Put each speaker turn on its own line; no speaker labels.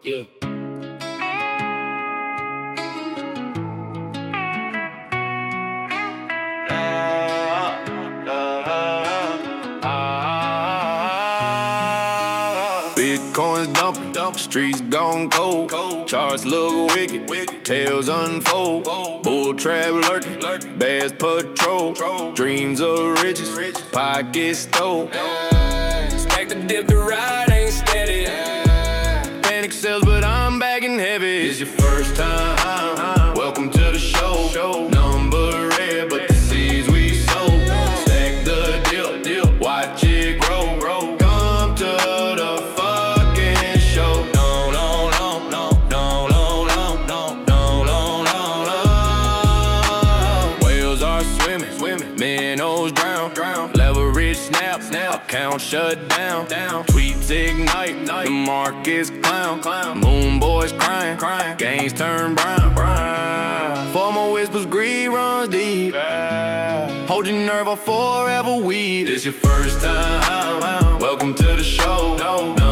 Yeah. Bitcoins dumping, streets gone cold. Charts look wicked, tales unfold. Bull trap lurking, bears patrol. Dreams of riches, pockets stole. Stack the dip, the ride ain't steady. Panic sells, but I'm bagging heavy. It's your first time, welcome to the show. Number red, but the seeds we sow. Stack the dip, watch it grow. Come to the fucking show. Whales are swimming, minnows drown. Leverage snap, account shut down. Tweets ignite, the market's clown. Moon boys crying, gains turn brown. Former whispers, greed runs deep. Hold your nerve or forever weed. It's your first time, welcome to the show.